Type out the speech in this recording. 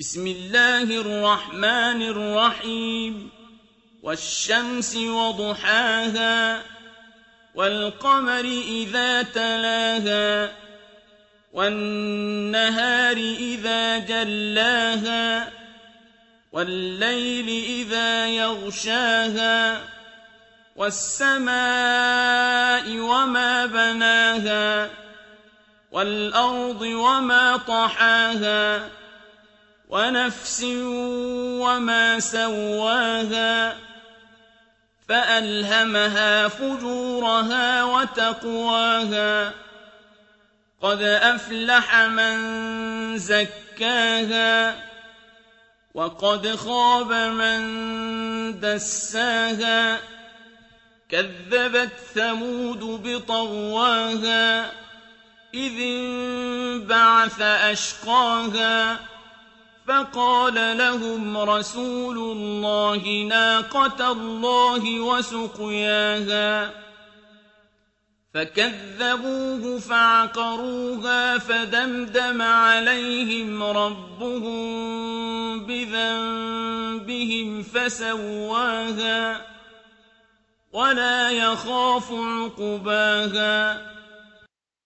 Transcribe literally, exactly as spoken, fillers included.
بسم الله الرحمن الرحيم والشمس وضحاها والقمر إذا تلاها والنهار إذا جلاها والليل إذا يغشاها والسماء وما بناها والأرض وما طحاها ونفس وما سواها فألهمها فجورها وتقواها قد أفلح من زكاها وقد خاب من دساها كذبت ثمود بطغواها إذ انبعث أشقاها فقال لهم رسول الله ناقة الله وسقياها فكذبوه فعقروها فدمدم عليهم ربهم بذنبهم فسواها ولا يخاف عقباها